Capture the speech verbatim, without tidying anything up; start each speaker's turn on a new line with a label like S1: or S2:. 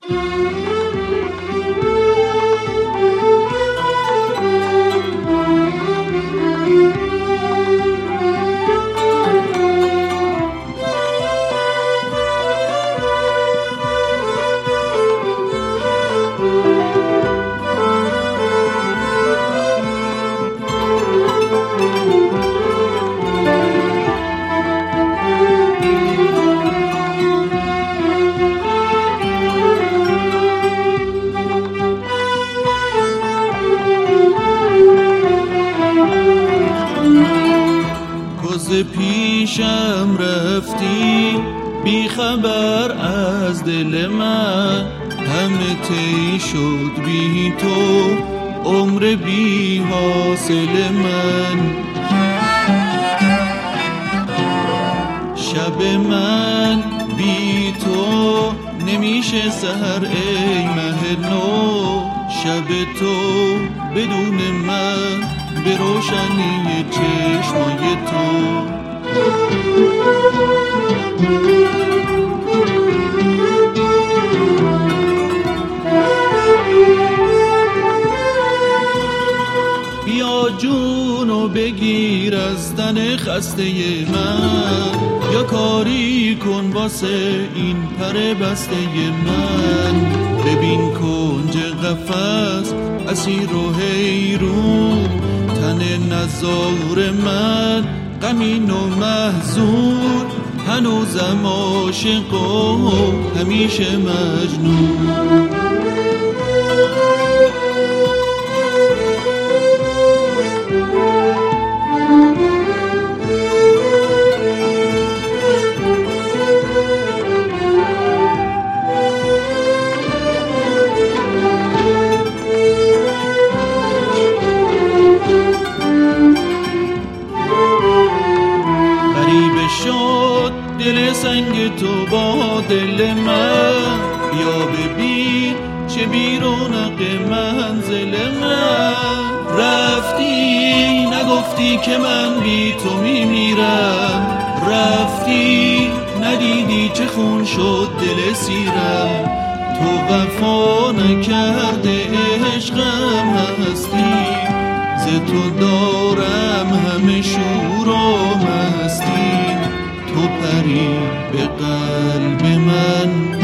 S1: پیشم رفتی بی خبر از دل من، همه طی شد بی تو عمر بی حاصل من. شب من بی تو نمیشه سحر ای مه نو، شب تو بدون من به روشنی چشمای تو. بیا جونو بگیر از تن خسته من، یا کاری کن واسه این پر بسته من. ببین کنج قفس اسیر و حیرون، تن نزار من غمین و محزون، هنوزم عاشق و همیشه مجنون. دل سنگ تو با دل من، بیا ببین چه بی رونق منزل من. رفتی نگفتی که من بی تو میمیرم، رفتی ندیدی چه خون شد دل سیرم. تو وفا نکرده عشقم هستی، ز تو دارم همه شور و مستی. تو پری به قلب من